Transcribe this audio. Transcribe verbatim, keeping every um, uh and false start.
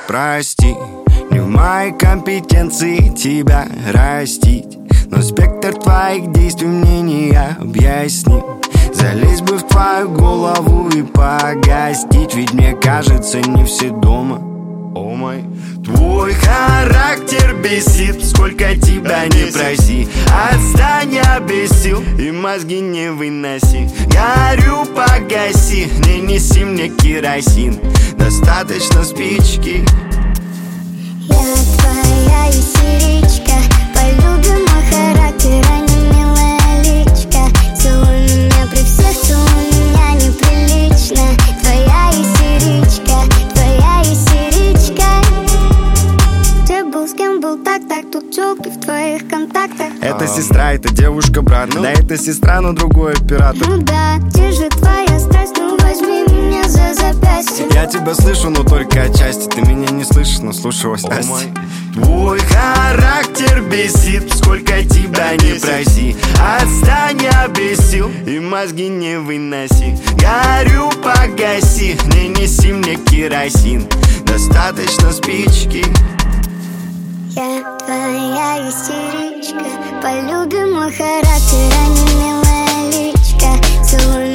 прости, не в моей компетенции тебя растить, но спектр твоих действий мне не объясним. Залезть бы в твою голову и погостить, ведь мне кажется, не все дома. О май. Твой характер бесит, сколько тебя не проси. Отстань, обесил, и мозги не выноси. Горю, погаси, не неси мне керосин. Достаточно спички. Я твоя истеричка, полюбим мой характер, а не милая личка. Целуй меня при всех, целуй меня неприлично. Твоя истеричка, твоя истеричка. Где был, с кем был, так-так, тут тёлки в твоих контактах. Это сестра, это девушка, брат. Да, это сестра, но другой оператор. Ну да, где же твоя страсть, ну возьми меня за запястье. Я тебя слышу, но только отчасти. Ты меня не слышишь, но слушалась Асти. Твой характер бесит, сколько тебя не проси. Отстань, обесил, и мозги не выноси. Горю, погаси, не неси мне керосин. Достаточно спички. Я твоя истеричка, полюбим мой характер, а не милая личка. Целуй